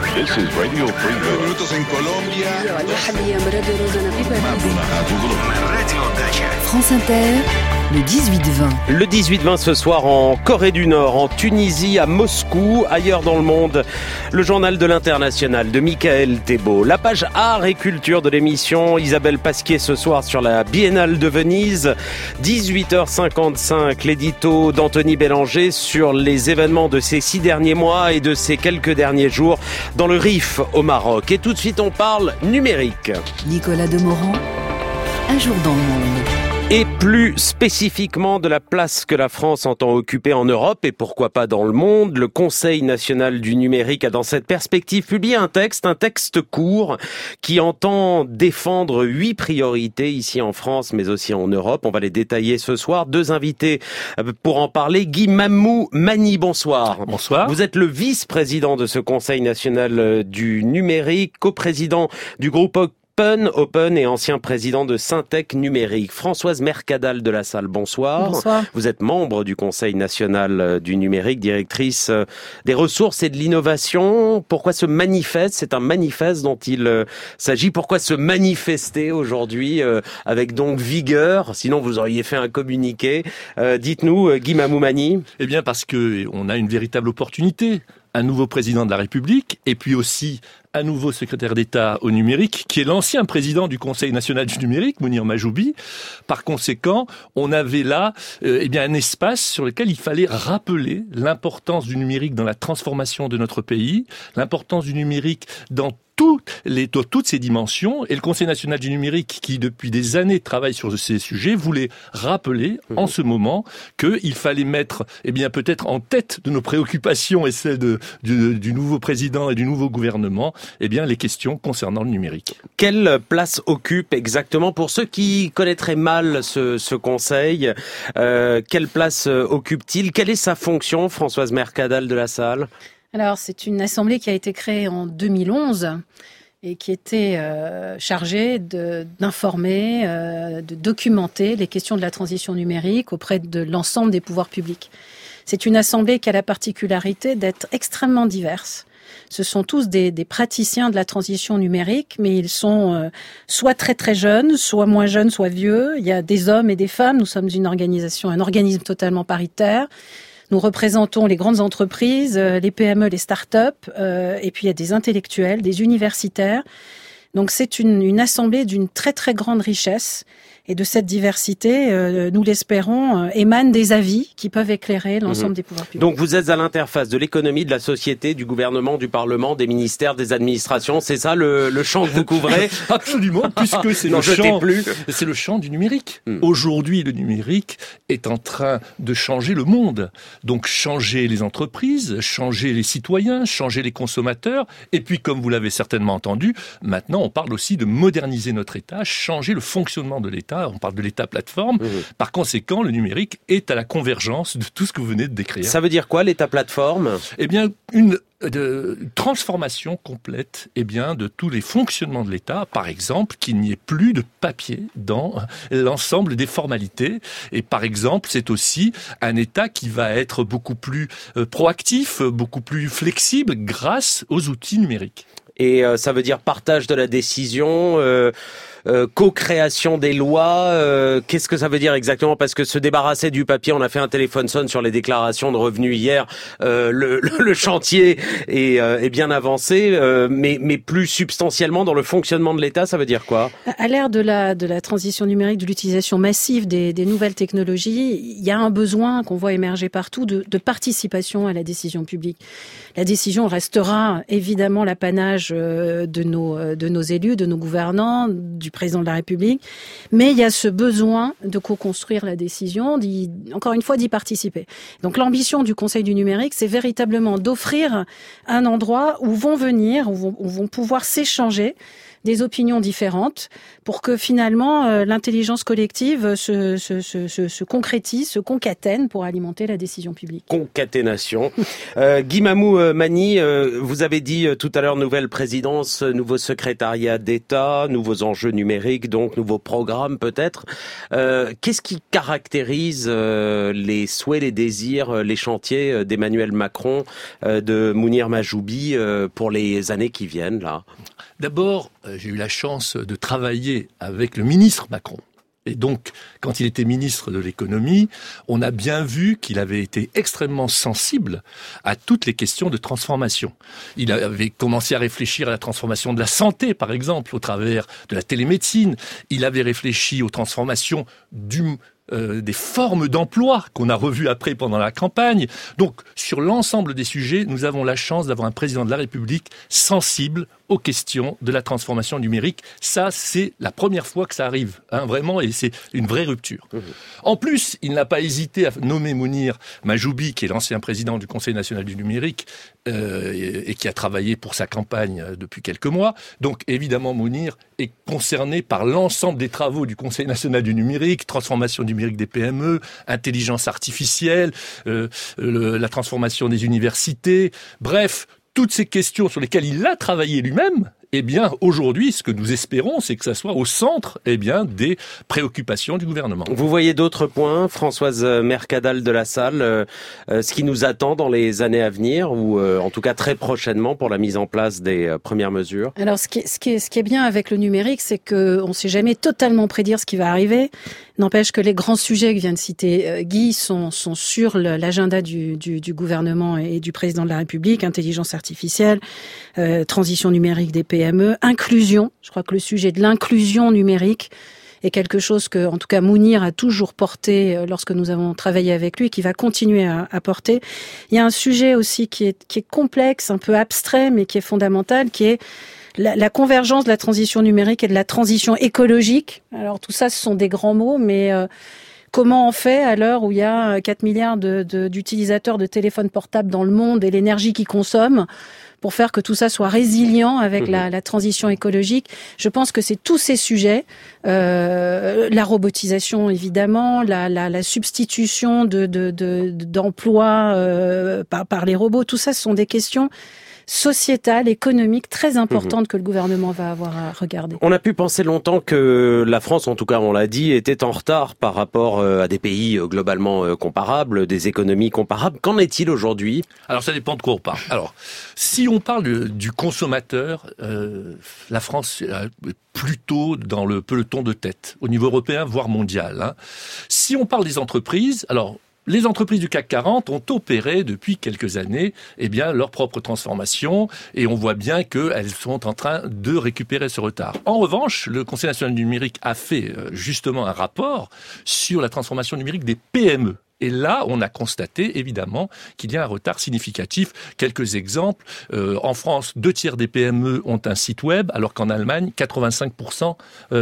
This is Radio Free Europe. Minutos en Colombia. France Inter, le 18-20. Le 18-20 ce soir en Corée du Nord, en Tunisie, à Moscou, ailleurs dans le monde. Le journal de l'international de Michael Thébault. La page art et culture de l'émission. Isabelle Pasquier ce soir sur la Biennale de Venise. 18h55, l'édito d'Anthony Bélanger sur les événements de ces 6 derniers mois et de ces quelques derniers jours dans le Rif au Maroc. Et tout de suite on parle numérique. Nicolas Demorand, un jour dans le monde. Et plus spécifiquement de la place que la France entend occuper en Europe et pourquoi pas dans le monde, le Conseil national du numérique a dans cette perspective publié un texte court qui entend défendre 8 priorités ici en France mais aussi en Europe. On va les détailler ce soir. 2 invités pour en parler. Guy Mamou Mani, bonsoir. Bonsoir. Vous êtes le vice-président de ce Conseil national du numérique, coprésident du groupe Open et ancien président de Syntec Numérique. Françoise Mercadal de la Salle, bonsoir. Bonsoir. Vous êtes membre du Conseil national du numérique, directrice des ressources et de l'innovation. Pourquoi ce manifeste? C'est un manifeste dont il s'agit. Pourquoi se manifester aujourd'hui avec donc vigueur? Sinon, vous auriez fait un communiqué. Dites-nous, Guy Mamoumani. Eh bien, parce que on a une véritable opportunité. Un nouveau président de la République et puis aussi un nouveau secrétaire d'État au numérique qui est l'ancien président du Conseil national du numérique, Mounir Majoubi. Par conséquent, on avait là un espace sur lequel il fallait rappeler l'importance du numérique dans la transformation de notre pays, l'importance du numérique dans toutes ces dimensions, et le Conseil national du numérique, qui depuis des années travaille sur ces sujets, voulait rappeler en ce moment qu'il fallait mettre, peut-être en tête de nos préoccupations et celles du nouveau président et du nouveau gouvernement, les questions concernant le numérique. Quelle place occupe exactement, pour ceux qui connaîtraient mal ce Conseil, quelle place occupe-t-il? Quelle est sa fonction, Françoise Mercadal de la Salle? Alors, c'est une assemblée qui a été créée en 2011 et qui était chargée d'informer, de documenter les questions de la transition numérique auprès de l'ensemble des pouvoirs publics. C'est une assemblée qui a la particularité d'être extrêmement diverse. Ce sont tous des praticiens de la transition numérique, mais ils sont soit très très jeunes, soit moins jeunes, soit vieux. Il y a des hommes et des femmes. Nous sommes un organisme totalement paritaire. Nous représentons les grandes entreprises, les PME, les start-up, et puis il y a des intellectuels, des universitaires. Donc c'est une assemblée d'une très très grande richesse. Et de cette diversité, nous l'espérons, émanent des avis qui peuvent éclairer l'ensemble des pouvoirs publics. Donc vous êtes à l'interface de l'économie, de la société, du gouvernement, du Parlement, des ministères, des administrations. C'est ça le champ que vous couvrez? Absolument, puisque c'est le champ du numérique. Aujourd'hui, le numérique est en train de changer le monde. Donc changer les entreprises, changer les citoyens, changer les consommateurs. Et puis, comme vous l'avez certainement entendu, maintenant on parle aussi de moderniser notre État, changer le fonctionnement de l'État. On parle de l'État plateforme. Par conséquent, le numérique est à la convergence de tout ce que vous venez de décrire. Ça veut dire quoi, l'État plateforme? Une transformation complète de tous les fonctionnements de l'État. Par exemple, qu'il n'y ait plus de papier dans l'ensemble des formalités. Et par exemple, c'est aussi un État qui va être beaucoup plus proactif, beaucoup plus flexible grâce aux outils numériques. Et ça veut dire partage de la décision, co-création des lois. Qu'est-ce que ça veut dire exactement? Parce que se débarrasser du papier, on a fait un téléphone sonne sur les déclarations de revenus hier. Le chantier est bien avancé, mais plus substantiellement dans le fonctionnement de l'État, ça veut dire quoi? À l'ère de la transition numérique, de l'utilisation massive des nouvelles technologies, il y a un besoin qu'on voit émerger partout de participation à la décision publique. La décision restera évidemment l'apanage de nos élus, de nos gouvernants, du président de la République, mais il y a ce besoin de co-construire la décision, encore une fois d'y participer. Donc l'ambition du Conseil du numérique, c'est véritablement d'offrir un endroit où vont pouvoir s'échanger des opinions différentes pour que finalement l'intelligence collective se concrétise, se concatène pour alimenter la décision publique. Concaténation. Guy Mamou Mani, vous avez dit tout à l'heure nouvelle présidence, nouveau secrétariat d'État, nouveaux enjeux numériques, donc nouveaux programmes peut-être. Qu'est-ce qui caractérise les souhaits, les désirs, les chantiers d'Emmanuel Macron, de Mounir Majoubi pour les années qui viennent là? D'abord, j'ai eu la chance de travailler avec le ministre Macron. Et donc, quand il était ministre de l'économie, on a bien vu qu'il avait été extrêmement sensible à toutes les questions de transformation. Il avait commencé à réfléchir à la transformation de la santé, par exemple, au travers de la télémédecine. Il avait réfléchi aux transformations des formes d'emploi qu'on a revues après pendant la campagne. Donc, sur l'ensemble des sujets, nous avons la chance d'avoir un président de la République sensible aux questions de la transformation numérique. Ça, c'est la première fois que ça arrive, vraiment, et c'est une vraie rupture. En plus, il n'a pas hésité à nommer Mounir Majoubi, qui est l'ancien président du Conseil national du numérique, et qui a travaillé pour sa campagne depuis quelques mois. Donc, évidemment, Mounir est concerné par l'ensemble des travaux du Conseil national du numérique, transformation numérique des PME, intelligence artificielle, la transformation des universités, bref, toutes ces questions sur lesquelles il a travaillé lui-même, eh bien, aujourd'hui, ce que nous espérons, c'est que ça soit au centre, des préoccupations du gouvernement. Vous voyez d'autres points, Françoise Mercadal de la Salle, ce qui nous attend dans les années à venir, ou en tout cas très prochainement pour la mise en place des premières mesures? Alors, ce qui est bien avec le numérique, c'est qu'on ne sait jamais totalement prédire ce qui va arriver. N'empêche que les grands sujets que vient de citer Guy sont sur l'agenda du gouvernement et du président de la République: intelligence artificielle, transition numérique des PME, inclusion. Je crois que le sujet de l'inclusion numérique est quelque chose que, en tout cas, Mounir a toujours porté lorsque nous avons travaillé avec lui et qui va continuer à porter. Il y a un sujet aussi qui est complexe, un peu abstrait, mais qui est fondamental, qui est la convergence de la transition numérique et de la transition écologique. Alors tout ça, ce sont des grands mots, mais comment on fait à l'heure où il y a 4 milliards d'utilisateurs de téléphones portables dans le monde et l'énergie qu'ils consomment pour faire que tout ça soit résilient avec la transition écologique? Je pense que c'est tous ces sujets, la robotisation évidemment, la substitution d'emplois par les robots, tout ça, ce sont des questions sociétale, économique très importante que le gouvernement va avoir à regarder. On a pu penser longtemps que la France, en tout cas on l'a dit, était en retard par rapport à des pays globalement comparables, des économies comparables. Qu'en est-il aujourd'hui? Alors ça dépend de quoi on parle. Alors, si on parle du consommateur, la France est plutôt dans le peloton de tête, au niveau européen, voire mondial. Si on parle des entreprises, alors les entreprises du CAC 40 ont opéré depuis quelques années leur propre transformation et on voit bien qu'elles sont en train de récupérer ce retard. En revanche, le Conseil national du numérique a fait justement un rapport sur la transformation numérique des PME. Et là, on a constaté, évidemment, qu'il y a un retard significatif. Quelques exemples. En France, 2/3 des PME ont un site web, alors qu'en Allemagne, 85%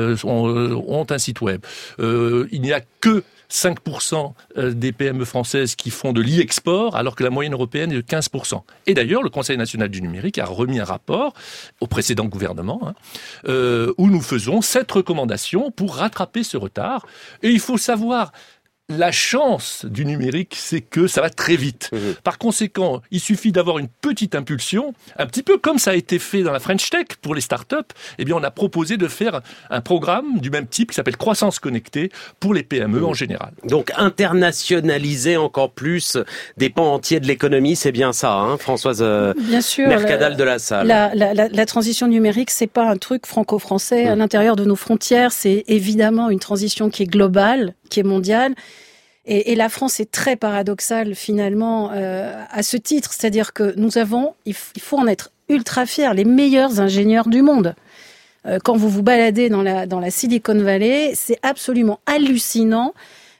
ont un site web. Il n'y a que 5% des PME françaises qui font de l'e-export, alors que la moyenne européenne est de 15%. Et d'ailleurs, le Conseil national du numérique a remis un rapport au précédent gouvernement, où nous faisons 7 recommandations pour rattraper ce retard. Et il faut savoir, la chance du numérique, c'est que ça va très vite. Par conséquent, il suffit d'avoir une petite impulsion, un petit peu comme ça a été fait dans la French Tech pour les startups. On a proposé de faire un programme du même type qui s'appelle Croissance Connectée pour les PME en général. Donc internationaliser encore plus des pans entiers de l'économie, c'est bien ça, Françoise bien sûr, Mercadal de la Salle. La transition numérique, c'est pas un truc franco-français à l'intérieur de nos frontières. C'est évidemment une transition qui est globale, qui est mondiale. Et la France est très paradoxale finalement à ce titre, c'est-à-dire que il faut en être ultra fiers, les meilleurs ingénieurs du monde. Quand vous vous baladez dans la Silicon Valley, c'est absolument hallucinant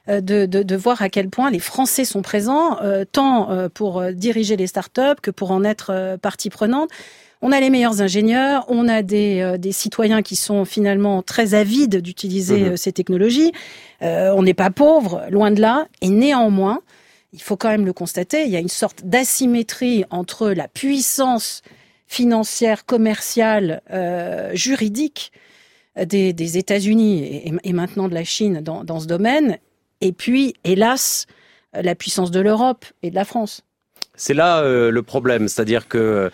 de voir à quel point les Français sont présents, tant pour diriger les startups que pour en être partie prenante. On a les meilleurs ingénieurs, on a des citoyens qui sont finalement très avides d'utiliser ces technologies. On n'est pas pauvre, loin de là. Et néanmoins, il faut quand même le constater, il y a une sorte d'asymétrie entre la puissance financière, commerciale, juridique des États-Unis et maintenant de la Chine dans ce domaine. Et puis, hélas, la puissance de l'Europe et de la France. C'est là le problème, c'est-à-dire que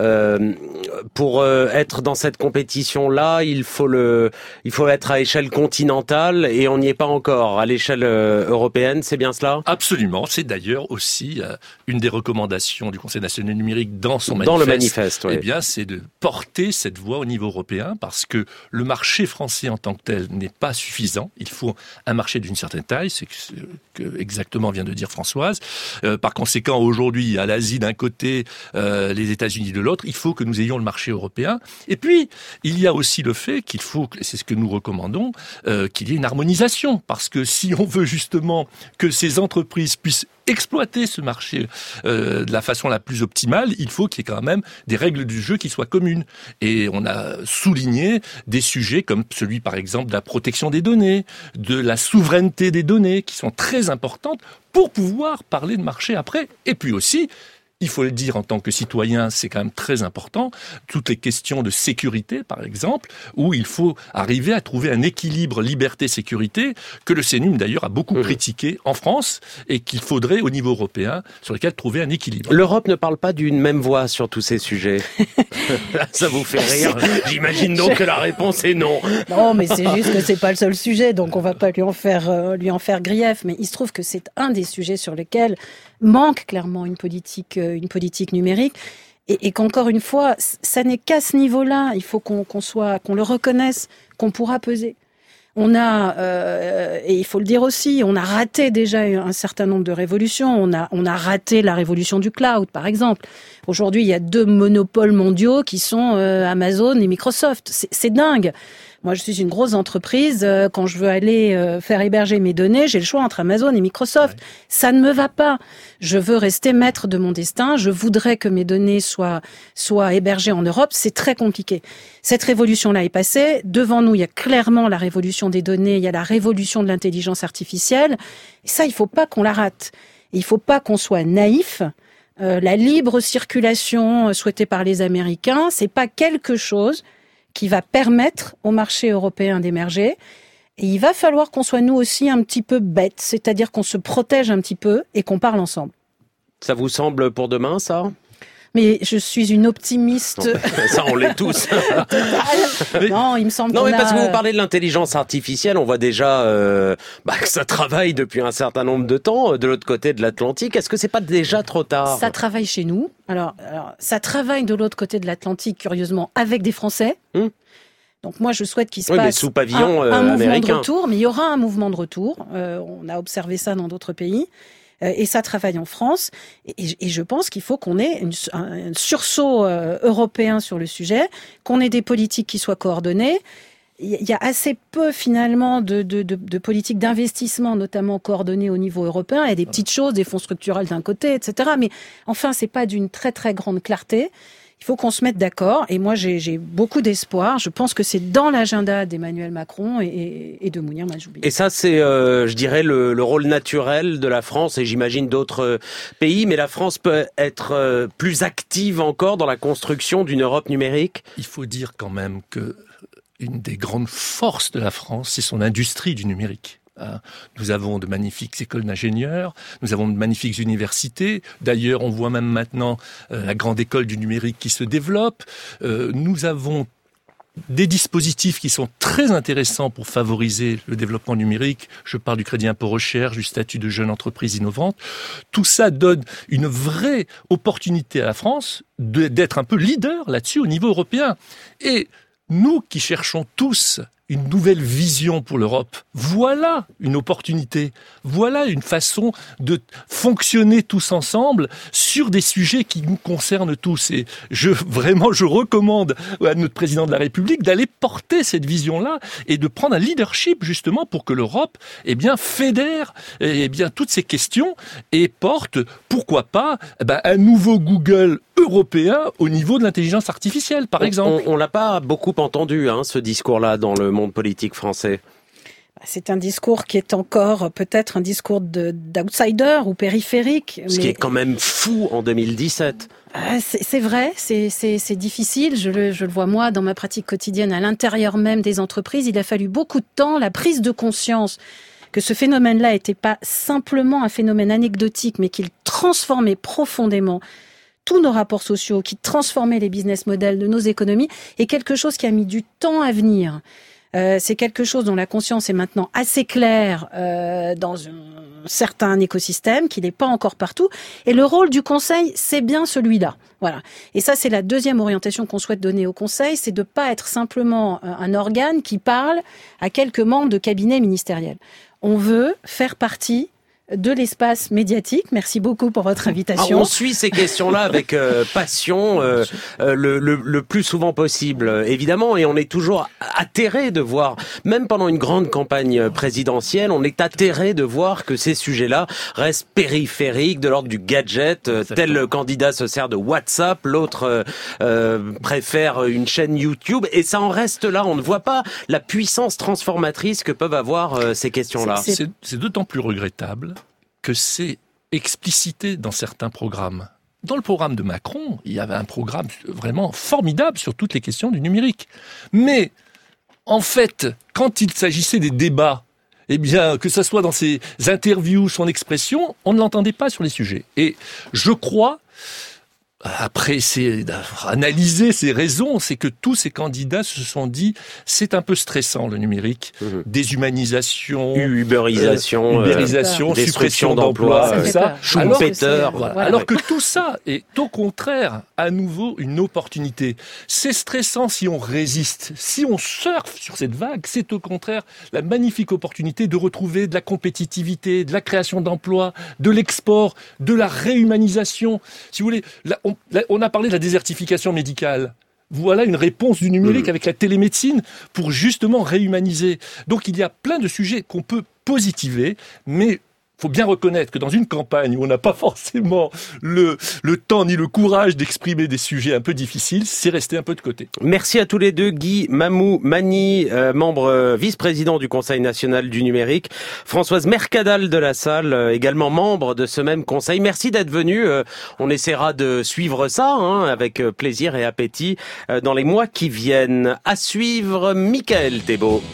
pour être dans cette compétition-là, il faut être à échelle continentale et on n'y est pas encore. À l'échelle européenne, c'est bien cela ? Absolument. C'est d'ailleurs aussi une des recommandations du Conseil national numérique dans son manifeste. Dans le manifeste, oui. Eh bien, c'est de porter cette voix au niveau européen parce que le marché français en tant que tel n'est pas suffisant. Il faut un marché d'une certaine taille, c'est ce que exactement vient de dire Françoise. Par conséquent, aujourd'hui, à l'Asie d'un côté, les États-Unis de l'autre, il faut que nous ayons le marché européen. Et puis, il y a aussi le fait qu'il faut, et c'est ce que nous recommandons, qu'il y ait une harmonisation. Parce que si on veut justement que ces entreprises puissent exploiter ce marché de la façon la plus optimale, il faut qu'il y ait quand même des règles du jeu qui soient communes. Et on a souligné des sujets comme celui, par exemple, de la protection des données, de la souveraineté des données, qui sont très importantes pour pouvoir parler de marché après. Et puis aussi, il faut le dire en tant que citoyen, c'est quand même très important, toutes les questions de sécurité, par exemple, où il faut arriver à trouver un équilibre liberté-sécurité, que le CNUM d'ailleurs a beaucoup critiqué en France, et qu'il faudrait au niveau européen, sur lequel trouver un équilibre. L'Europe ne parle pas d'une même voix sur tous ces sujets. Ça vous fait rire. J'imagine donc que la réponse est non. Non, mais c'est juste que c'est pas le seul sujet, donc on va pas lui en faire grief, mais il se trouve que c'est un des sujets sur lesquels manque clairement une politique numérique et qu'encore une fois, ça n'est qu'à ce niveau-là, il faut qu'on le reconnaisse, qu'on pourra peser. On a, et il faut le dire aussi, on a raté déjà un certain nombre de révolutions. On a raté la révolution du cloud, par exemple. Aujourd'hui, il y a 2 monopoles mondiaux qui sont Amazon et Microsoft. C'est dingue. Moi, je suis une grosse entreprise. Quand je veux aller faire héberger mes données, j'ai le choix entre Amazon et Microsoft. Ouais. Ça ne me va pas. Je veux rester maître de mon destin. Je voudrais que mes données soient hébergées en Europe. C'est très compliqué. Cette révolution-là est passée. Devant nous, il y a clairement la révolution des données. Il y a la révolution de l'intelligence artificielle. Et ça, il faut pas qu'on la rate. Il faut pas qu'on soit naïf. La libre circulation souhaitée par les Américains, c'est pas quelque chose qui va permettre au marché européen d'émerger. Et il va falloir qu'on soit nous aussi un petit peu bêtes, c'est-à-dire qu'on se protège un petit peu et qu'on parle ensemble. Ça vous semble pour demain, ça ? Mais je suis une optimiste. Non, ça, on l'est tous. Non, il me semble non, mais parce que vous parlez de l'intelligence artificielle, on voit déjà que ça travaille depuis un certain nombre de temps de l'autre côté de l'Atlantique. Est-ce que c'est pas déjà trop tard ? Ça travaille chez nous. Alors, ça travaille de l'autre côté de l'Atlantique, curieusement, avec des Français. Donc moi, je souhaite qu'il se passe sous pavillon un mouvement américain. de retour. Mais il y aura un mouvement de retour. On a observé ça dans d'autres pays. Et ça travaille en France. Et je pense qu'il faut qu'on ait un sursaut européen sur le sujet, qu'on ait des politiques qui soient coordonnées. Il y a assez peu, finalement, de politiques d'investissement, notamment coordonnées au niveau européen. Il y a des petites choses, des fonds structurels d'un côté, etc. Mais enfin, c'est pas d'une très, très grande clarté. Il faut qu'on se mette d'accord. Et moi, j'ai beaucoup d'espoir. Je pense que c'est dans l'agenda d'Emmanuel Macron et de Mounir Majoubi. Et ça, c'est, je dirais, le rôle naturel de la France et j'imagine d'autres pays. Mais la France peut être plus active encore dans la construction d'une Europe numérique. Il faut dire quand même que une des grandes forces de la France, c'est son industrie du numérique. Nous avons de magnifiques écoles d'ingénieurs, nous avons de magnifiques universités. D'ailleurs, on voit même maintenant la grande école du numérique qui se développe. Nous avons des dispositifs qui sont très intéressants pour favoriser le développement numérique. Je parle du crédit impôt recherche, du statut de jeune entreprise innovante. Tout ça donne une vraie opportunité à la France d'être un peu leader là-dessus au niveau européen. Et nous qui cherchons tous une nouvelle vision pour l'Europe, voilà une opportunité, voilà une façon de fonctionner tous ensemble sur des sujets qui nous concernent tous. Et je recommande à notre président de la République d'aller porter cette vision-là et de prendre un leadership justement pour que l'Europe fédère toutes ces questions et porte, pourquoi pas, un nouveau Google européen au niveau de l'intelligence artificielle, par exemple. On l'a pas beaucoup entendu, ce discours-là, dans le monde politique français. C'est un discours qui est encore peut-être un discours d'outsider ou périphérique. Ce qui est quand même fou en 2017. C'est vrai, c'est difficile. Je le vois moi dans ma pratique quotidienne à l'intérieur même des entreprises. Il a fallu beaucoup de temps, la prise de conscience que ce phénomène-là n'était pas simplement un phénomène anecdotique, mais qu'il transformait profondément tous nos rapports sociaux, qui transformait les business models de nos économies, est quelque chose qui a mis du temps à venir. C'est quelque chose dont la conscience est maintenant assez claire dans un certain écosystème, qui n'est pas encore partout. Et le rôle du Conseil, c'est bien celui-là. Voilà. Et ça, c'est la deuxième orientation qu'on souhaite donner au Conseil, c'est de pas être simplement un organe qui parle à quelques membres de cabinet ministériel. On veut faire partie de l'espace médiatique. Merci beaucoup pour votre invitation. On suit ces questions-là avec passion le plus souvent possible, évidemment, et on est toujours atterré de voir, même pendant une grande campagne présidentielle, on est atterré de voir que ces sujets-là restent périphériques, de l'ordre du gadget. Tel candidat se sert de WhatsApp, l'autre préfère une chaîne YouTube, et ça en reste là. On ne voit pas la puissance transformatrice que peuvent avoir ces questions-là. C'est d'autant plus regrettable que c'est explicité dans certains programmes. Dans le programme de Macron, il y avait un programme vraiment formidable sur toutes les questions du numérique. Mais, en fait, quand il s'agissait des débats, eh bien, que ce soit dans ses interviews, son expression, on ne l'entendait pas sur les sujets. Et je crois, après analyser ces raisons, c'est que tous ces candidats se sont dit c'est un peu stressant le numérique, déshumanisation, ubérisation, suppression d'emplois, tout ça. Schumpeter. Alors que tout ça est au contraire à nouveau une opportunité. C'est stressant si on résiste, si on surfe sur cette vague, c'est au contraire la magnifique opportunité de retrouver de la compétitivité, de la création d'emplois, de l'export, de la réhumanisation. Si vous voulez, on a parlé de la désertification médicale. Voilà une réponse du numérique avec la télémédecine pour justement réhumaniser. Donc il y a plein de sujets qu'on peut positiver, mais il faut bien reconnaître que dans une campagne où on n'a pas forcément le temps ni le courage d'exprimer des sujets un peu difficiles, c'est resté un peu de côté. Merci à tous les deux, Guy Mamou-Mani, membre vice-président du Conseil national du numérique, Françoise Mercadal de la Salle, également membre de ce même conseil. Merci d'être venu. On essaiera de suivre ça avec plaisir et appétit dans les mois qui viennent. À suivre, Michael Thébault.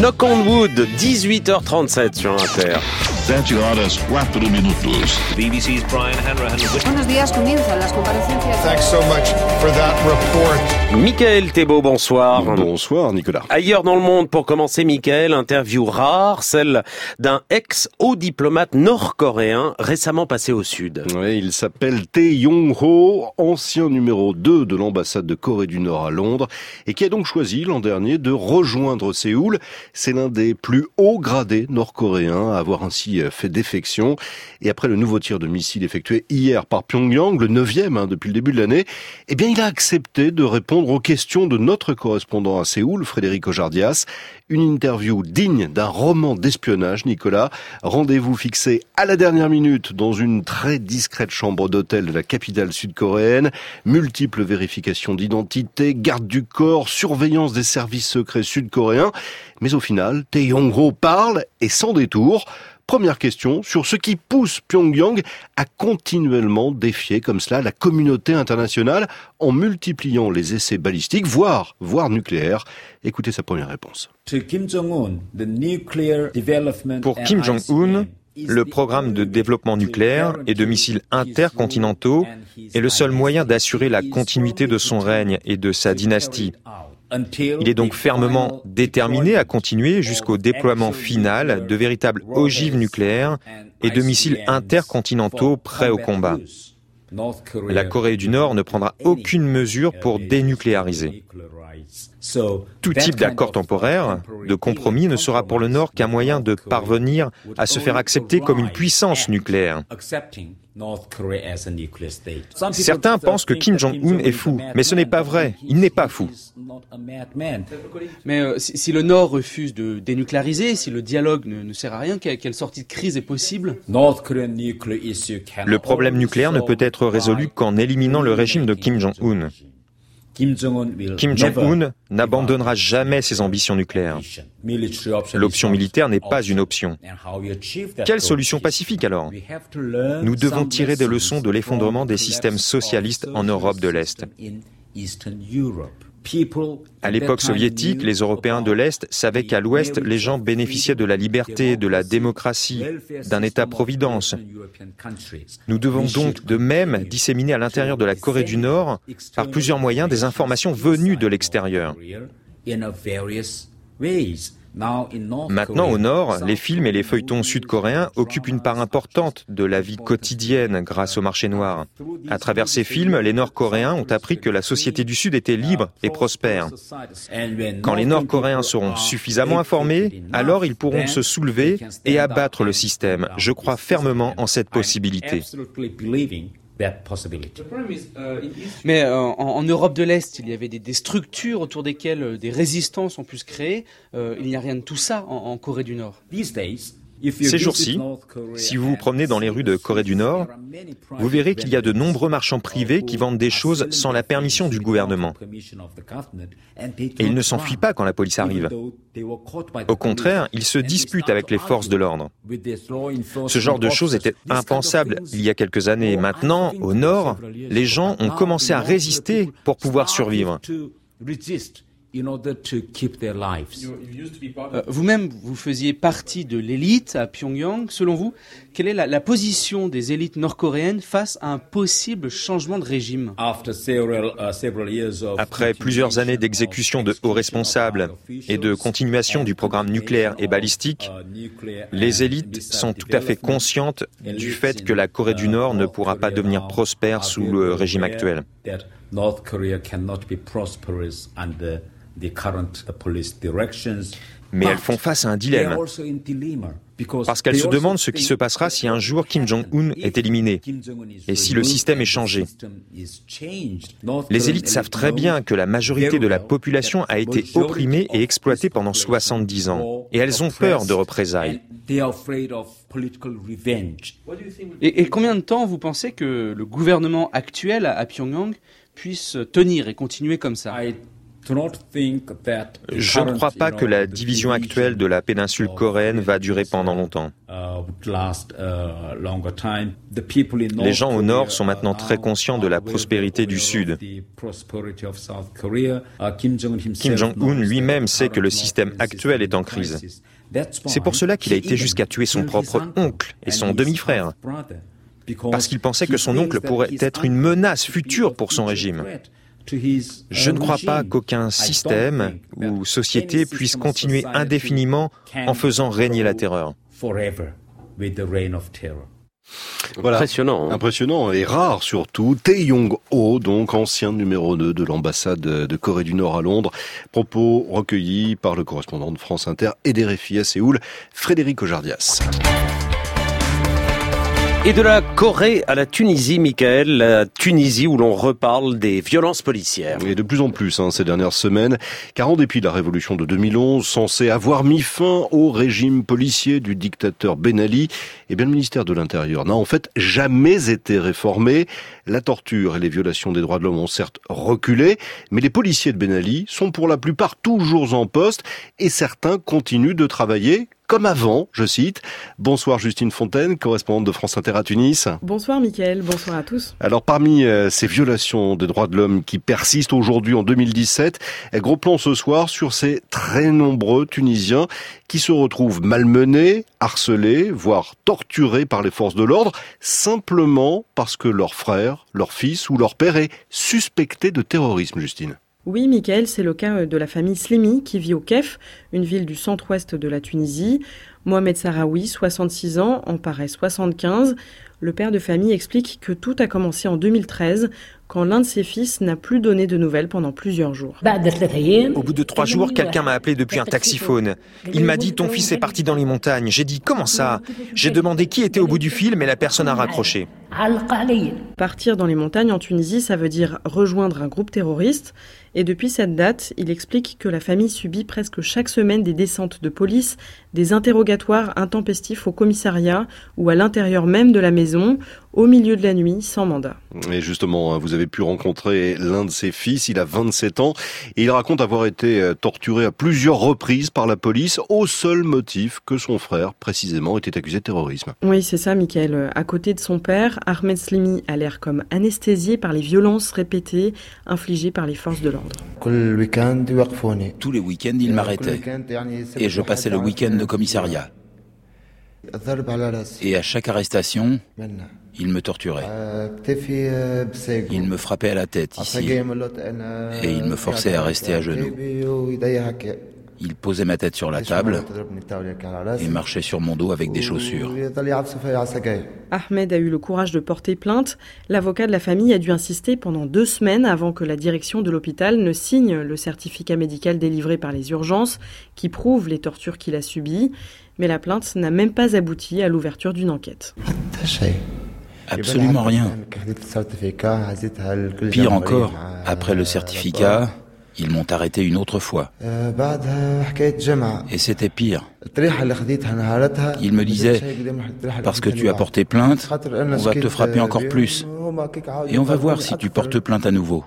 Knock on Wood, 18h37 sur Inter. 7:04 minutos. BBC's Brian Hanrahan. Buenos días, comienzan las comparecencias. Thanks so much for that report. Michael Thébault, bonsoir. Bonsoir Nicolas. Ailleurs dans le monde, pour commencer, Michael, interview rare, celle d'un ex-haut diplomate nord-coréen récemment passé au Sud. Oui, il s'appelle Tae Yong-ho, ancien numéro 2 de l'ambassade de Corée du Nord à Londres, et qui a donc choisi l'an dernier de rejoindre Séoul. C'est l'un des plus hauts gradés nord-coréens à avoir ainsi fait défection. Et après le nouveau tir de missile effectué hier par Pyongyang, le 9e depuis le début de l'année, eh bien il a accepté de répondre aux questions de notre correspondant à Séoul, Frédéric Ojardias. Une interview digne d'un roman d'espionnage, Nicolas. Rendez-vous fixé à la dernière minute dans une très discrète chambre d'hôtel de la capitale sud-coréenne. Multiples vérifications d'identité, garde du corps, surveillance des services secrets sud-coréens. Mais au final, Tae Yong-ho parle et sans détour. Première question sur ce qui pousse Pyongyang à continuellement défier comme cela la communauté internationale en multipliant les essais balistiques, voire nucléaires. Écoutez sa première réponse. Pour Kim Jong-un, le programme de développement nucléaire et de missiles intercontinentaux est le seul moyen d'assurer la continuité de son règne et de sa dynastie. Il est donc fermement déterminé à continuer jusqu'au déploiement final de véritables ogives nucléaires et de missiles intercontinentaux prêts au combat. La Corée du Nord ne prendra aucune mesure pour dénucléariser. Tout type d'accord temporaire, de compromis, ne sera pour le Nord qu'un moyen de parvenir à se faire accepter comme une puissance nucléaire. Certains pensent que Kim Jong-un est fou, mais ce n'est pas vrai, il n'est pas fou. Mais si le Nord refuse de dénucléariser, si le dialogue ne sert à rien, quelle sortie de crise est possible ? Le problème nucléaire ne peut être résolu qu'en éliminant le régime de Kim Jong-un. Kim Jong-un n'abandonnera jamais ses ambitions nucléaires. L'option militaire n'est pas une option. Quelle solution pacifique alors ? Nous devons tirer des leçons de l'effondrement des systèmes socialistes en Europe de l'Est. À l'époque soviétique, les Européens de l'Est savaient qu'à l'Ouest, les gens bénéficiaient de la liberté, de la démocratie, d'un État-providence. Nous devons donc de même disséminer à l'intérieur de la Corée du Nord, par plusieurs moyens, des informations venues de l'extérieur. Maintenant, au Nord, les films et les feuilletons sud-coréens occupent une part importante de la vie quotidienne grâce au marché noir. À travers ces films, les Nord-Coréens ont appris que la société du Sud était libre et prospère. Quand les Nord-Coréens seront suffisamment informés, alors ils pourront se soulever et abattre le système. Je crois fermement en cette possibilité. Mais en Europe de l'Est, il y avait des structures autour desquelles des résistances ont pu se créer. Il n'y a rien de tout ça en Corée du Nord. Ces jours-ci, si vous vous promenez dans les rues de Corée du Nord, vous verrez qu'il y a de nombreux marchands privés qui vendent des choses sans la permission du gouvernement. Et ils ne s'enfuient pas quand la police arrive. Au contraire, ils se disputent avec les forces de l'ordre. Ce genre de choses était impensable il y a quelques années. Maintenant, au Nord, les gens ont commencé à résister pour pouvoir survivre. Vous-même, vous faisiez partie de l'élite à Pyongyang. Selon vous, quelle est la position des élites nord-coréennes face à un possible changement de régime ? Après plusieurs années d'exécution de hauts responsables et de continuation du programme nucléaire et balistique, les élites sont tout à fait conscientes du fait que la Corée du Nord ne pourra pas devenir prospère sous le régime actuel. Mais elles font face à un dilemme, parce qu'elles se demandent ce qui se passera si un jour Kim Jong-un est éliminé, et si le système est changé. Les élites savent très bien que la majorité de la population a été opprimée et exploitée pendant 70 ans, et elles ont peur de représailles. Et combien de temps vous pensez que le gouvernement actuel à Pyongyang puisse tenir et continuer comme ça ? Je ne crois pas que la division actuelle de la péninsule coréenne va durer pendant longtemps. Les gens au nord sont maintenant très conscients de la prospérité du sud. Kim Jong-un lui-même sait que le système actuel est en crise. C'est pour cela qu'il a été jusqu'à tuer son propre oncle et son demi-frère, parce qu'il pensait que son oncle pourrait être une menace future pour son régime. Je ne crois pas qu'aucun système ou société puisse continuer indéfiniment en faisant régner la terreur. Voilà. Impressionnant et rare surtout. Tae Yong-ho, donc ancien numéro 2 de l'ambassade de Corée du Nord à Londres. Propos recueillis par le correspondant de France Inter et d'RFI à Séoul, Frédéric Ojardias. Et de la Corée à la Tunisie, Michael, la Tunisie où l'on reparle des violences policières. Et de plus en plus ces dernières semaines, car en dépit de la révolution de 2011, censée avoir mis fin au régime policier du dictateur Ben Ali, le ministère de l'Intérieur n'a en fait jamais été réformé. La torture et les violations des droits de l'homme ont certes reculé, mais les policiers de Ben Ali sont pour la plupart toujours en poste et certains continuent de travailler comme avant, je cite. Bonsoir Justine Fontaine, correspondante de France Inter à Tunis. Bonsoir Mickaël, bonsoir à tous. Alors parmi ces violations des droits de l'homme qui persistent aujourd'hui en 2017, gros plan ce soir sur ces très nombreux Tunisiens qui se retrouvent malmenés, harcelés, voire torturés par les forces de l'ordre, simplement parce que leur frère, leur fils ou leur père est suspecté de terrorisme, Justine. Oui, Mickaël, c'est le cas de la famille Slimi qui vit au Kef, une ville du centre-ouest de la Tunisie. Mohamed Sarawi, 66 ans, en paraît 75. Le père de famille explique que tout a commencé en 2013, quand l'un de ses fils n'a plus donné de nouvelles pendant plusieurs jours. Au bout de 3 jours, quelqu'un m'a appelé depuis un taxiphone. Il m'a dit « Ton fils est parti dans les montagnes ». J'ai dit « Comment ça ?» J'ai demandé qui était au bout du fil, mais la personne a raccroché. Partir dans les montagnes en Tunisie, ça veut dire rejoindre un groupe terroriste. Et depuis cette date, il explique que la famille subit presque chaque semaine des descentes de police, des interrogatoires intempestifs au commissariat ou à l'intérieur même de la maison, au milieu de la nuit, sans mandat. Et justement, vous avez pu rencontrer l'un de ses fils, il a 27 ans, et il raconte avoir été torturé à plusieurs reprises par la police, au seul motif que son frère, précisément, était accusé de terrorisme. Oui, c'est ça, Mickaël. À côté de son père, Ahmed Slimi a l'air comme anesthésié par les violences répétées infligées par les forces de l'ordre. Tous les week-ends, il m'arrêtait. Et je passais le week-end au commissariat. Et à chaque arrestation, il me torturait. Il me frappait à la tête ici. Et il me forçait à rester à genoux. Il posait ma tête sur la table et marchait sur mon dos avec des chaussures. Ahmed a eu le courage de porter plainte. L'avocat de la famille a dû insister pendant 2 semaines avant que la direction de l'hôpital ne signe le certificat médical délivré par les urgences qui prouve les tortures qu'il a subies. Mais la plainte n'a même pas abouti à l'ouverture d'une enquête. Absolument rien. Pire encore, après le certificat, ils m'ont arrêté une autre fois. Et c'était pire. Ils me disaient, parce que tu as porté plainte, on va te frapper encore plus. Et on va voir si tu portes plainte à nouveau.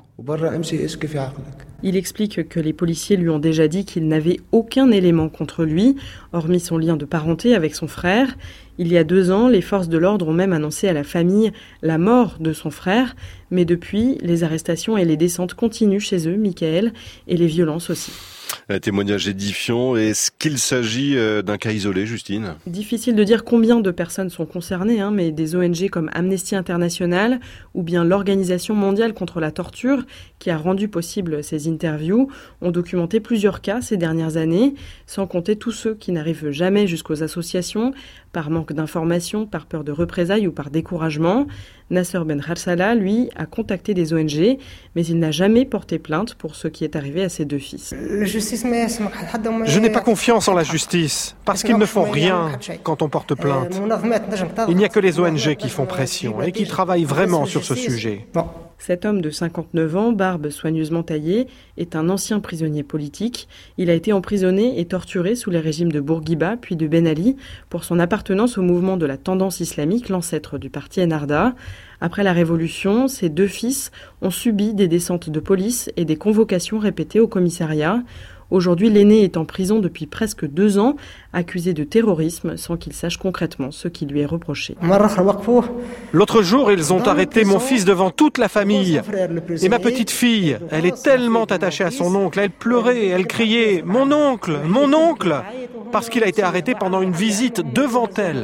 Il explique que les policiers lui ont déjà dit qu'il n'avait aucun élément contre lui, hormis son lien de parenté avec son frère. Il y a 2 ans, les forces de l'ordre ont même annoncé à la famille la mort de son frère. Mais depuis, les arrestations et les descentes continuent chez eux, Mickaël, et les violences aussi. Un témoignage édifiant. Est-ce qu'il s'agit d'un cas isolé, Justine ? Difficile de dire combien de personnes sont concernées, mais des ONG comme Amnesty International ou bien l'Organisation mondiale contre la torture, qui a rendu possible ces interviews, ont documenté plusieurs cas ces dernières années, sans compter tous ceux qui n'arrivent jamais jusqu'aux associations, par manque d'informations, par peur de représailles ou par découragement. Nasser Ben Kharsala, lui, a contacté des ONG, mais il n'a jamais porté plainte pour ce qui est arrivé à ses 2 fils. Je n'ai pas confiance en la justice, parce qu'ils ne font rien quand on porte plainte. Il n'y a que les ONG qui font pression et qui travaillent vraiment sur ce sujet. Cet homme de 59 ans, barbe soigneusement taillée, est un ancien prisonnier politique. Il a été emprisonné et torturé sous les régimes de Bourguiba puis de Ben Ali pour son appartenance au mouvement de la tendance islamique, l'ancêtre du parti Ennahda. Après la Révolution, ses 2 fils ont subi des descentes de police et des convocations répétées au commissariat. Aujourd'hui, l'aîné est en prison depuis presque 2 ans, accusé de terrorisme, sans qu'il sache concrètement ce qui lui est reproché. L'autre jour, ils ont arrêté mon fils devant toute la famille. Et ma petite fille, elle est tellement attachée à son oncle, elle pleurait, elle criait « Mon oncle, mon oncle !» parce qu'il a été arrêté pendant une visite devant elle.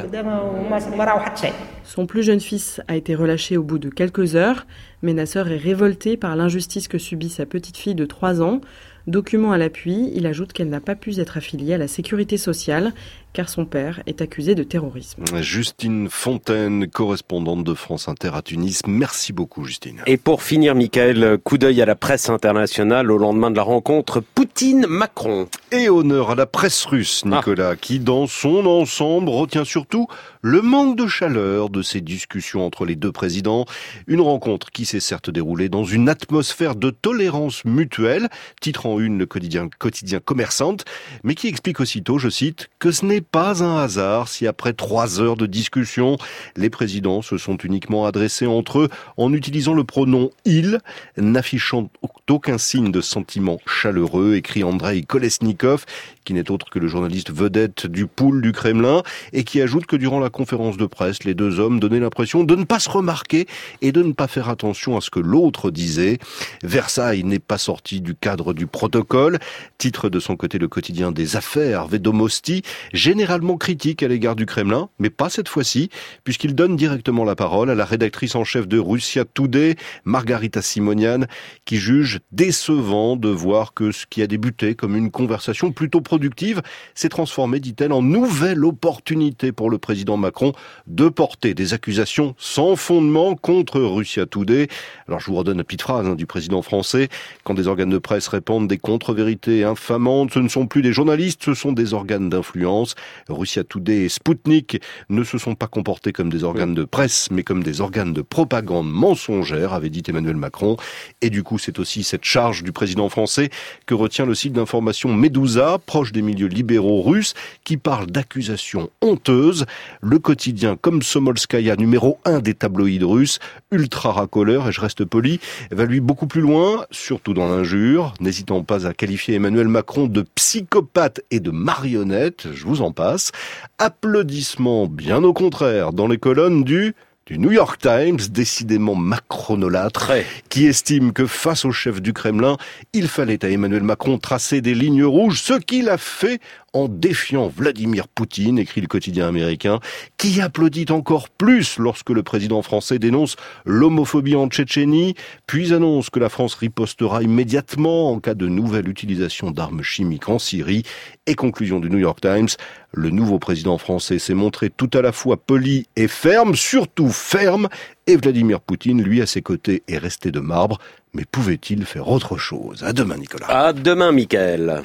Son plus jeune fils a été relâché au bout de quelques heures, mais Nasser est révolté par l'injustice que subit sa petite fille de 3 ans. Document à l'appui, il ajoute qu'elle n'a pas pu être affiliée à la sécurité sociale car son père est accusé de terrorisme. Justine Fontaine, correspondante de France Inter à Tunis. Merci beaucoup, Justine. Et pour finir, Michael, coup d'œil à la presse internationale au lendemain de la rencontre Poutine-Macron. Et honneur à la presse russe, Nicolas, qui dans son ensemble retient surtout le manque de chaleur de ces discussions entre les 2 présidents. Une rencontre qui s'est certes déroulée dans une atmosphère de tolérance mutuelle, titre en une le quotidien Commerçante, mais qui explique aussitôt, je cite, que ce n'est pas un hasard si après 3 heures de discussion, les présidents se sont uniquement adressés entre eux en utilisant le pronom « il », n'affichant aucun signe de sentiment chaleureux, écrit Andreï Kolesnikov, qui n'est autre que le journaliste vedette du pool du Kremlin, et qui ajoute que durant la conférence de presse, les 2 hommes donnaient l'impression de ne pas se remarquer et de ne pas faire attention à ce que l'autre disait. Versailles n'est pas sorti du cadre du protocole, titre de son côté le quotidien des affaires Vedomosti, généralement critique à l'égard du Kremlin, mais pas cette fois-ci, puisqu'il donne directement la parole à la rédactrice en chef de Russia Today, Margarita Simonian, qui juge décevant de voir que ce qui a débuté comme une conversation plutôt productive s'est transformé, dit-elle, en nouvelle opportunité pour le président Macron de porter des accusations sans fondement contre Russia Today. Alors je vous redonne la petite phrase du président français. Quand des organes de presse répandent des contre-vérités infamantes, ce ne sont plus des journalistes, ce sont des organes d'influence. Russia Today et Sputnik ne se sont pas comportés comme des organes de presse, mais comme des organes de propagande mensongère, avait dit Emmanuel Macron. Et du coup, c'est aussi cette charge du président français que retient le site d'information Medusa, proche des milieux libéraux russes, qui parle d'accusations honteuses. Le quotidien Komsomolskaya, numéro 1 des tabloïds russes, ultra racoleur, et je reste poli, va lui beaucoup plus loin, surtout dans l'injure, n'hésitant pas à qualifier Emmanuel Macron de psychopathe et de marionnette, je vous en passe. Applaudissements bien au contraire dans les colonnes du New York Times, décidément macronolâtre, qui estime que face au chef du Kremlin, il fallait à Emmanuel Macron tracer des lignes rouges, ce qu'il a fait en défiant Vladimir Poutine, écrit le quotidien américain, qui applaudit encore plus lorsque le président français dénonce l'homophobie en Tchétchénie, puis annonce que la France ripostera immédiatement en cas de nouvelle utilisation d'armes chimiques en Syrie. Et conclusion du New York Times, le nouveau président français s'est montré tout à la fois poli et ferme, surtout ferme, et Vladimir Poutine, lui, à ses côtés, est resté de marbre. Mais pouvait-il faire autre chose? À demain, Nicolas. À demain, Michael.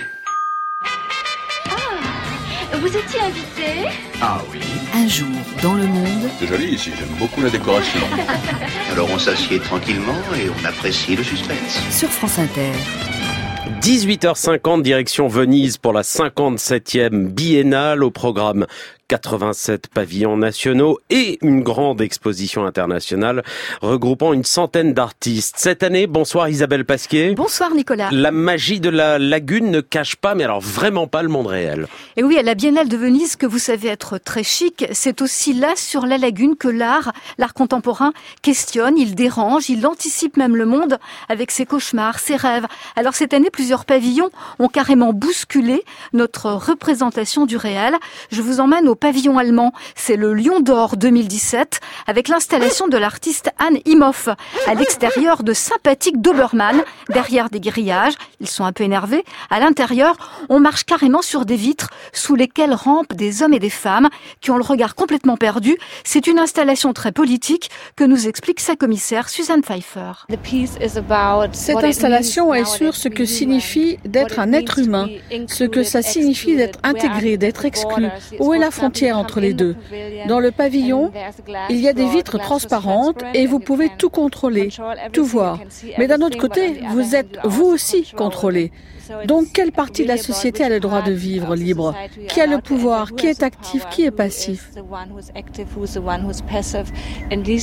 Vous étiez invité? Ah oui. Un jour dans le monde. C'est joli ici, j'aime beaucoup la décoration. Alors on s'assied tranquillement et on apprécie le suspense. Sur France Inter. 18h50, direction Venise pour la 57e biennale, au programme 87 pavillons nationaux et une grande exposition internationale regroupant une centaine d'artistes. Cette année, bonsoir Isabelle Pasquier. Bonsoir Nicolas. La magie de la lagune ne cache pas, mais alors vraiment pas le monde réel. Et oui, à la Biennale de Venise, que vous savez être très chic, c'est aussi là, sur la lagune, que l'art contemporain questionne, il dérange, il anticipe même le monde avec ses cauchemars, ses rêves. Alors cette année, plusieurs pavillons ont carrément bousculé notre représentation du réel. Je vous emmène au pavillon allemand, c'est le Lion d'Or 2017, avec l'installation de l'artiste Anne Imhoff. À l'extérieur, de sympathiques Dobermann, derrière des grillages, ils sont un peu énervés. À l'intérieur, on marche carrément sur des vitres sous lesquelles rampent des hommes et des femmes qui ont le regard complètement perdu. C'est une installation très politique que nous explique sa commissaire Suzanne Pfeiffer. Cette installation est sur ce que signifie d'être un être humain, ce que ça signifie d'être intégré, d'être exclu. Où est la frontière entre les deux? Dans le pavillon, il y a des vitres transparentes et vous pouvez tout contrôler, tout voir. Mais d'un autre côté, vous êtes vous aussi contrôlé. Donc, quelle partie de la société a le droit de vivre libre? Qui a le pouvoir? Qui est actif? Qui est passif?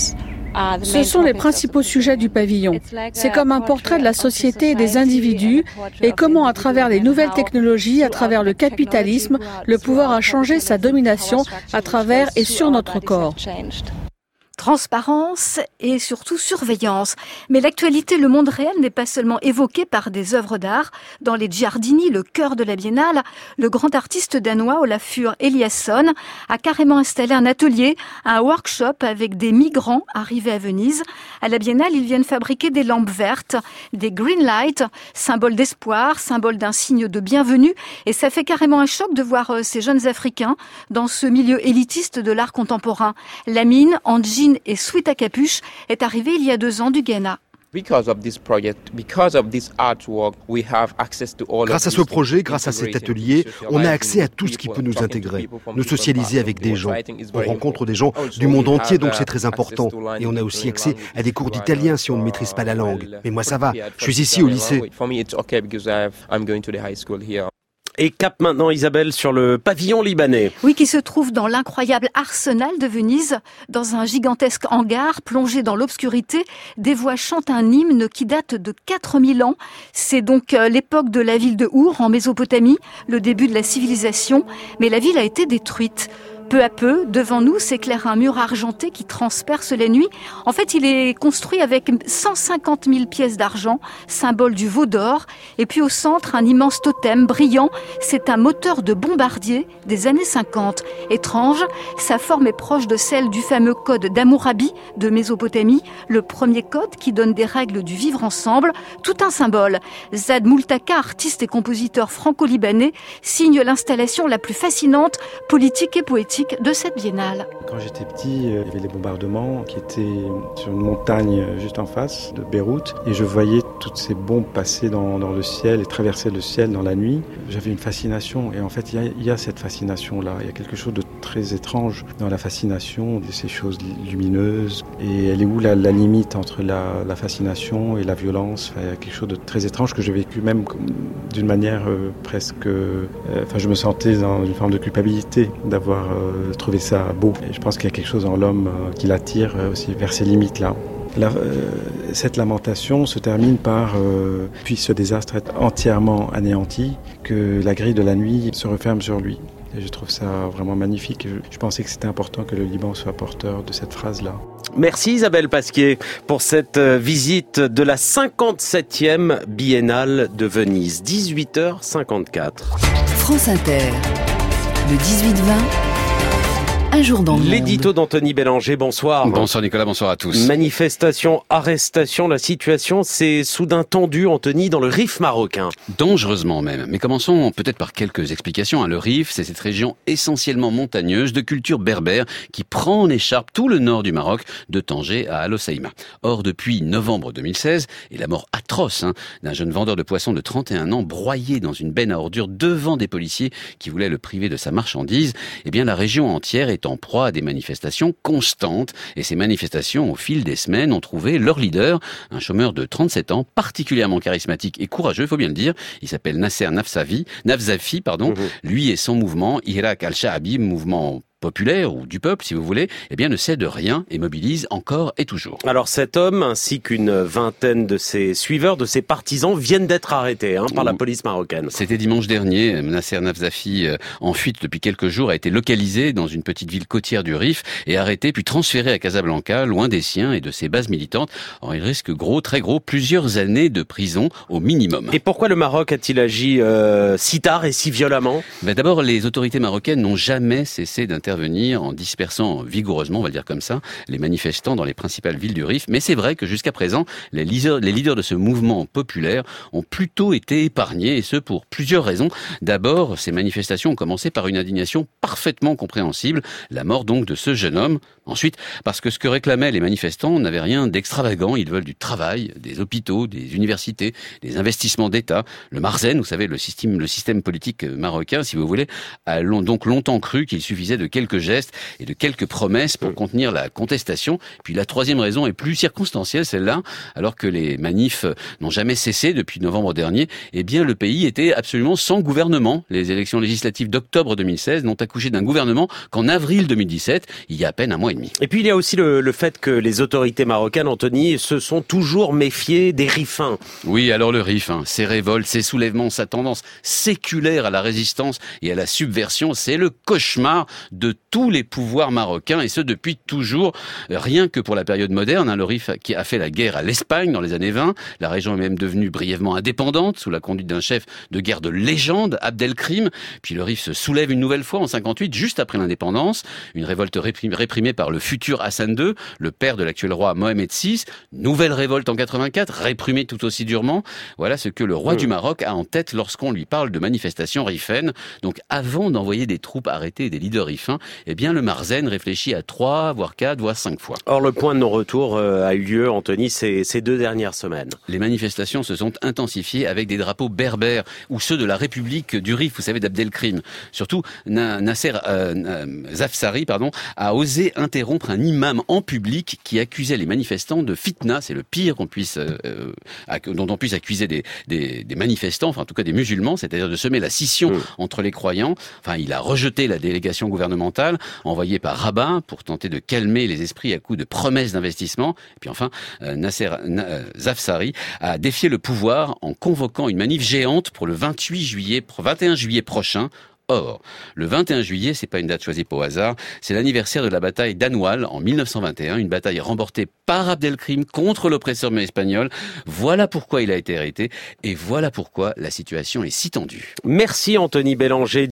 Ce sont les principaux sujets du pavillon. C'est comme un portrait de la société et des individus et comment, à travers les nouvelles technologies, à travers le capitalisme, le pouvoir a changé sa domination à travers et sur notre corps. Transparence et surtout surveillance. Mais l'actualité, le monde réel n'est pas seulement évoqué par des œuvres d'art. Dans les Giardini, le cœur de la Biennale, le grand artiste danois Olafur Eliasson a carrément installé un atelier, un workshop avec des migrants arrivés à Venise. À la Biennale, ils viennent fabriquer des lampes vertes, des green lights, symbole d'espoir, symbole d'un signe de bienvenue. Et ça fait carrément un choc de voir ces jeunes Africains dans ce milieu élitiste de l'art contemporain. Lamine, en jean et sweat à capuche, est arrivé il y a 2 ans du Ghana. Grâce à ce projet, grâce à cet atelier, on a accès à tout ce qui peut nous intégrer, nous socialiser avec des gens. On rencontre des gens du monde entier, donc c'est très important. Et on a aussi accès à des cours d'italien si on ne maîtrise pas la langue. Mais moi ça va, je suis ici au lycée. Et cap maintenant, Isabelle, sur le pavillon libanais. Oui, qui se trouve dans l'incroyable arsenal de Venise. Dans un gigantesque hangar plongé dans l'obscurité, des voix chantent un hymne qui date de 4000 ans. C'est donc l'époque de la ville de Our, en Mésopotamie, le début de la civilisation. Mais la ville a été détruite. Peu à peu, devant nous s'éclaire un mur argenté qui transperce la nuit. En fait, il est construit avec 150 000 pièces d'argent, symbole du veau d'or. Et puis au centre, un immense totem brillant. C'est un moteur de bombardier des années 50. Étrange, sa forme est proche de celle du fameux code d'Hammurabi de Mésopotamie, le premier code qui donne des règles du vivre ensemble. Tout un symbole. Zad Moultaka, artiste et compositeur franco-libanais, signe l'installation la plus fascinante, politique et poétique de cette biennale. Quand j'étais petit, il y avait les bombardements qui étaient sur une montagne juste en face de Beyrouth et je voyais toutes ces bombes passer dans le ciel et traverser le ciel dans la nuit. J'avais une fascination et en fait il y a cette fascination-là. Il y a quelque chose de très étrange dans la fascination de ces choses lumineuses et elle est où la limite entre la fascination et la violence. Il y a quelque chose de très étrange que j'ai vécu même d'une manière presque... je me sentais dans une forme de culpabilité d'avoir trouvé ça beau. Et je pense qu'il y a quelque chose en l'homme qui l'attire aussi vers ces limites-là. Cette lamentation se termine par, puis ce désastre est entièrement anéanti, que la grille de la nuit se referme sur lui. Et je trouve ça vraiment magnifique. Je pensais que c'était important que le Liban soit porteur de cette phrase-là. Merci Isabelle Pasquier pour cette visite de la 57e Biennale de Venise. 18h54. France Inter, le 18-20. Un jour dans le monde. L'édito d'Anthony Bélanger, bonsoir. Bonsoir Nicolas, bonsoir à tous. Manifestation, arrestation, la situation s'est soudain tendue, Anthony, dans le Rif marocain. Dangereusement même. Mais commençons peut-être par quelques explications. Le Rif, c'est cette région essentiellement montagneuse de culture berbère qui prend en écharpe tout le nord du Maroc, de Tanger à Al Hoceima. Or, depuis novembre 2016, et la mort atroce d'un jeune vendeur de poissons de 31 ans broyé dans une benne à ordures devant des policiers qui voulaient le priver de sa marchandise, eh bien la région entière est en proie à des manifestations constantes. Et ces manifestations, au fil des semaines, ont trouvé leur leader, un chômeur de 37 ans, particulièrement charismatique et courageux, il faut bien le dire. Il s'appelle Nasser Nafzafi. Lui et son mouvement, Hirak al-Sha'abi, mouvement populaire ou du peuple, si vous voulez, ne cède rien et mobilise encore et toujours. Alors cet homme, ainsi qu'une vingtaine de ses suiveurs, de ses partisans, viennent d'être arrêtés par la police marocaine. C'était dimanche dernier. Nasser Nafzafi, en fuite depuis quelques jours, a été localisé dans une petite ville côtière du Rif et arrêté puis transféré à Casablanca, loin des siens et de ses bases militantes. Or, il risque très gros, plusieurs années de prison au minimum. Et pourquoi le Maroc a-t-il agi si tard et si violemment ? D'abord, les autorités marocaines n'ont jamais cessé d'intervenir en dispersant vigoureusement, on va le dire comme ça, les manifestants dans les principales villes du Rif. Mais c'est vrai que jusqu'à présent, les leaders de ce mouvement populaire ont plutôt été épargnés, et ce pour plusieurs raisons. D'abord, ces manifestations ont commencé par une indignation parfaitement compréhensible, la mort donc de ce jeune homme. Ensuite, parce que ce que réclamaient les manifestants n'avait rien d'extravagant. Ils veulent du travail, des hôpitaux, des universités, des investissements d'État. Le Marzen, vous savez, le système politique marocain, si vous voulez, a donc longtemps cru qu'il suffisait de quelques quelques gestes et de quelques promesses pour contenir la contestation. Puis la troisième raison est plus circonstancielle, celle-là, alors que les manifs n'ont jamais cessé depuis novembre dernier, eh bien le pays était absolument sans gouvernement. Les élections législatives d'octobre 2016 n'ont accouché d'un gouvernement qu'en avril 2017, il y a à peine un mois et demi. Et puis il y a aussi le fait que les autorités marocaines, Anthony, se sont toujours méfiées des rifins. Oui, alors le RIF, ses révoltes, ses soulèvements, sa tendance séculaire à la résistance et à la subversion, c'est le cauchemar de tous les pouvoirs marocains, et ce depuis toujours. Rien que pour la période moderne, le RIF qui a fait la guerre à l'Espagne dans les années 20, la région est même devenue brièvement indépendante sous la conduite d'un chef de guerre de légende, Abdelkrim. Puis le RIF se soulève une nouvelle fois en 58, juste après l'indépendance, une révolte réprimée par le futur Hassan II, le père de l'actuel roi Mohamed VI. Nouvelle révolte en 84, réprimée tout aussi durement. Voilà ce que le roi du Maroc a en tête lorsqu'on lui parle de manifestations rifaines. Donc avant d'envoyer des troupes arrêtées et des leaders rifins, eh bien le Marzen réfléchit à 3, voire 4, voire 5 fois. Or le point de non-retour a eu lieu, Anthony, ces 2 dernières semaines. Les manifestations se sont intensifiées avec des drapeaux berbères ou ceux de la République du Rif, vous savez, d'Abdelkrim. Surtout, Nasser Zafsari, a osé interrompre un imam en public qui accusait les manifestants de fitna. C'est le pire dont on puisse accuser des manifestants, enfin en tout cas des musulmans, c'est-à-dire de semer la scission entre les croyants. Enfin, il a rejeté la délégation gouvernementale envoyée par Rabat pour tenter de calmer les esprits à coups de promesses d'investissement. Et puis enfin, Nasser Zafsari a défié le pouvoir en convoquant une manif géante pour le 21 juillet prochain. Or, le 21 juillet, c'est pas une date choisie au hasard, c'est l'anniversaire de la bataille d'Anoual en 1921, une bataille remportée par Abdelkrim contre l'oppresseur espagnol. Voilà pourquoi il a été arrêté et voilà pourquoi la situation est si tendue. Merci Anthony Bélanger.